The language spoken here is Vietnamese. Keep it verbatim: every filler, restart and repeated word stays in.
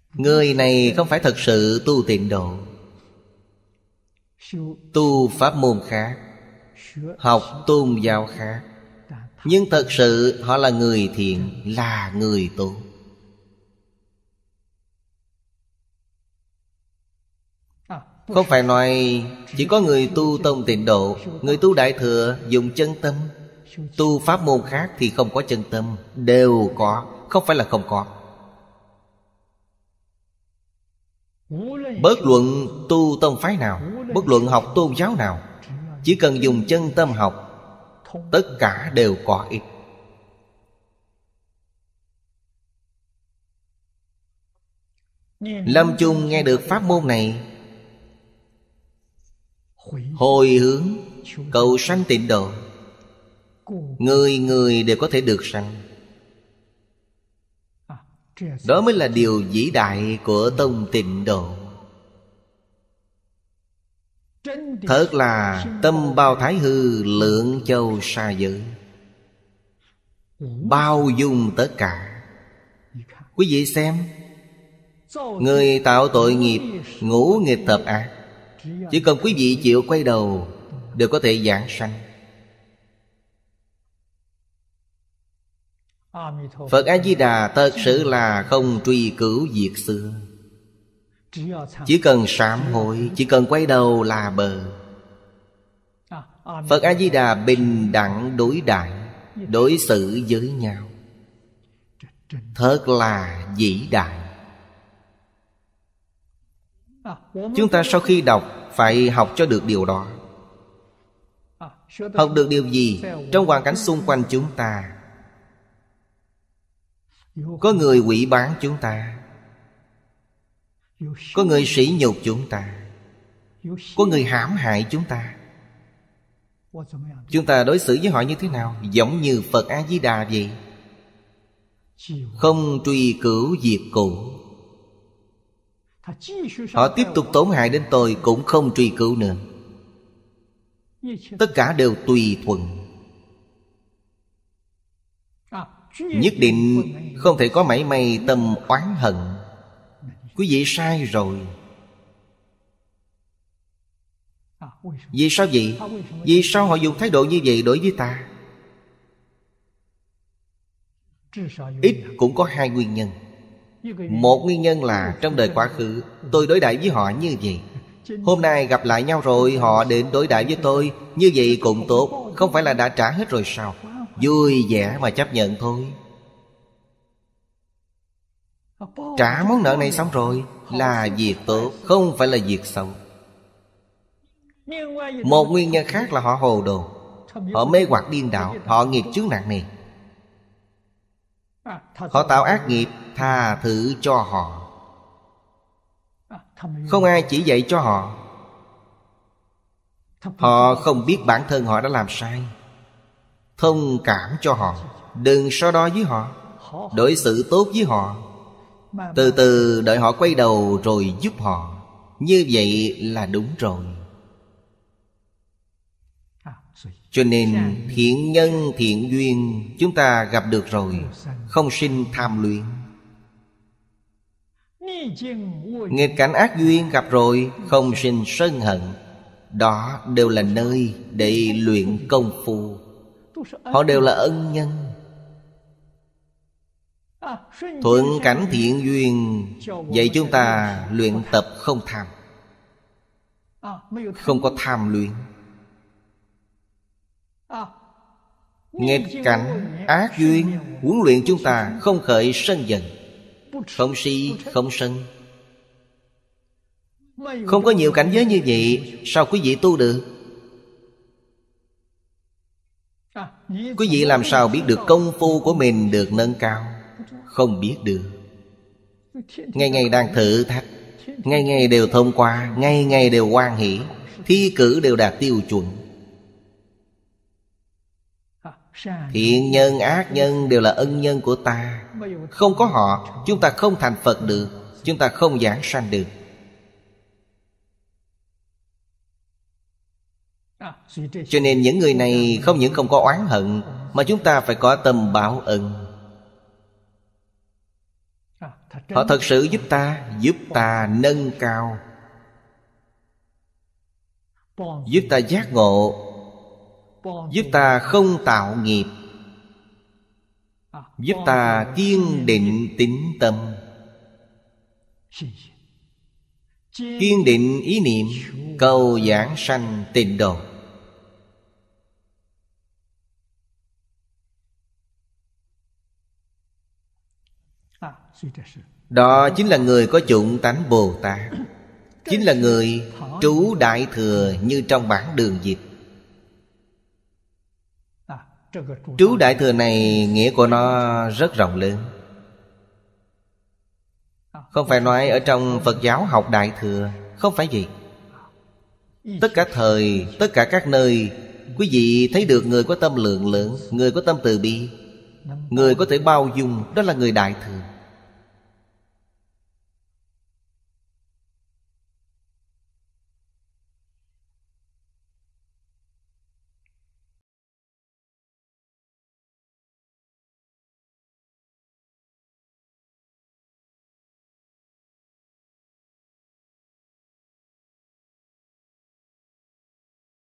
Người này không phải thật sự tu tịnh độ. Tu pháp môn khác, học tôn giáo khác, nhưng thật sự họ là người thiện, là người tốt. Không phải nói chỉ có người tu tông tịnh độ, người tu đại thừa dùng chân tâm. Tu pháp môn khác thì không có chân tâm. Đều có, không phải là không có. Bất luận tu tông phái nào, bất luận học tôn giáo nào, chỉ cần dùng chân tâm học, tất cả đều có ích. Lâm chung nghe được pháp môn này, hồi hướng cầu sanh tịnh độ, người người đều có thể được sanh. Đó mới là điều vĩ đại của tông tịnh độ. Thật là tâm bao thái hư, lượng châu xa giới, bao dung tất cả. Quý vị xem, người tạo tội nghiệp ngũ nghịch thập ác, chỉ cần quý vị chịu quay đầu, đều có thể giảng sanh. Phật A-di-đà thật sự là không truy cứu việc xưa. Chỉ cần sám hối, chỉ cần quay đầu là bờ. Phật A-di-đà bình đẳng đối đãi, đối xử với nhau, thật là vĩ đại. Chúng ta sau khi đọc phải học cho được điều đó. Học được điều gì? Trong hoàn cảnh xung quanh chúng ta có người hủy báng chúng ta, có người sỉ nhục chúng ta, có người hãm hại chúng ta. Chúng ta đối xử với họ như thế nào? Giống như Phật A-di-đà vậy. Không truy cứu việc cũ. Họ tiếp tục tổn hại đến tôi, cũng không truy cứu nữa. Tất cả đều tùy thuận. Nhất định không thể có mảy may tâm oán hận. Quý vị sai rồi. Vì sao vậy? Vì sao họ dùng thái độ như vậy đối với ta? Ít cũng có hai nguyên nhân. Một nguyên nhân là trong đời quá khứ tôi đối đãi với họ như vậy. Hôm nay gặp lại nhau rồi, họ đến đối đãi với tôi như vậy cũng tốt. Không phải là đã trả hết rồi sao? Vui vẻ mà chấp nhận thôi. Trả món nợ này xong rồi là việc tốt, không phải là việc xấu. Một nguyên nhân khác là họ hồ đồ, họ mê hoặc điên đạo, họ nghiệp chướng nặng nề. Họ tạo ác nghiệp, tha thứ cho họ. Không ai chỉ dạy cho họ. Họ không biết bản thân họ đã làm sai. Thông cảm cho họ, đừng so đo với họ, đối xử tốt với họ. Từ từ đợi họ quay đầu rồi giúp họ. Như vậy là đúng rồi. Cho nên thiện nhân thiện duyên chúng ta gặp được rồi, không sinh tham luyện. Nghịch cảnh ác duyên gặp rồi, không sinh sân hận. Đó đều là nơi để luyện công phu. Họ đều là ân nhân. Thuận cảnh thiện duyên dạy chúng ta luyện tập không tham, không có tham luyện. Nghịch cảnh ác duyên huấn luyện chúng ta không khởi sân giận, không si không sân. Không có nhiều cảnh giới như vậy, sao quý vị tu được? Quý vị làm sao biết được công phu của mình được nâng cao? Không biết được. Ngày ngày đang thử thách, ngày ngày đều thông qua, ngày ngày đều hoan hỷ, thi cử đều đạt tiêu chuẩn. Thiện nhân ác nhân đều là ân nhân của ta. Không có họ, chúng ta không thành Phật được, chúng ta không giảng sanh được. Cho nên những người này không những không có oán hận, mà chúng ta phải có tâm báo ân. Họ thật sự giúp ta, giúp ta nâng cao, giúp ta giác ngộ, giúp ta không tạo nghiệp, giúp ta kiên định tín tâm. Kiên định ý niệm cầu giảng sanh tịnh độ. Đó chính là người có chủng tánh Bồ Tát, chính là người trú Đại Thừa như trong bản Đường Dịch. Trú Đại Thừa này nghĩa của nó rất rộng lớn. Không phải nói ở trong Phật giáo học Đại Thừa, không phải vậy. Tất cả thời, tất cả các nơi, quý vị thấy được người có tâm lượng lớn, người có tâm từ bi, người có thể bao dung, đó là người Đại Thừa.